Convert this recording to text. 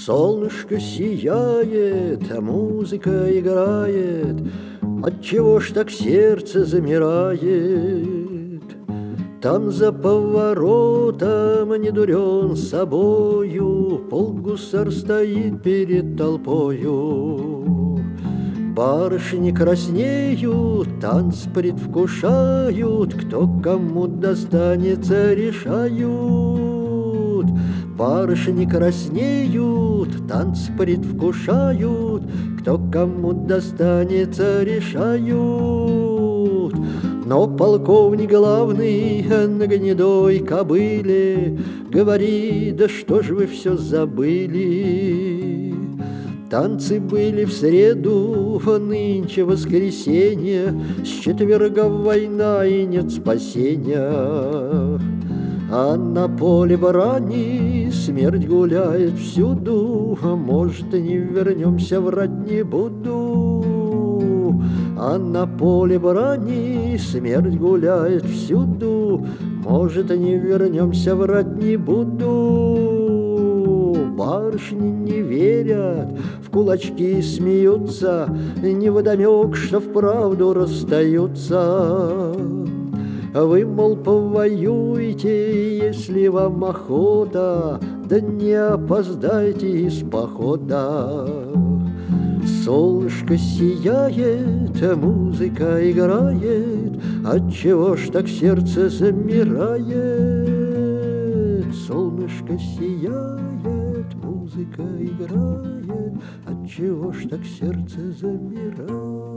Солнышко сияет, а музыка играет. Отчего ж так сердце замирает? Там за поворотом, не дурен собою, полгусар стоит перед толпою. Барышни краснеют, танц предвкушают, кто кому достанется, решают. Барышни краснеют, танц предвкушают, кто кому достанется, решают. Но полковник главный на гнедой кобыле говорит: да что ж вы все забыли? Танцы были в среду, нынче воскресенье, с четверга война и нет спасения. А на поле брани смерть гуляет всюду, может, не вернемся, врать не буду. А на поле брани смерть гуляет всюду, может, не вернемся, врать не буду. Барышни не верят, в кулачки смеются, невдомек, что вправду расстаются. Вы, мол, повоюете, если вам охота, да не опоздайте из похода. Солнышко сияет, музыка играет, отчего ж так сердце замирает? Солнышко сияет, музыка играет, отчего ж так сердце замирает?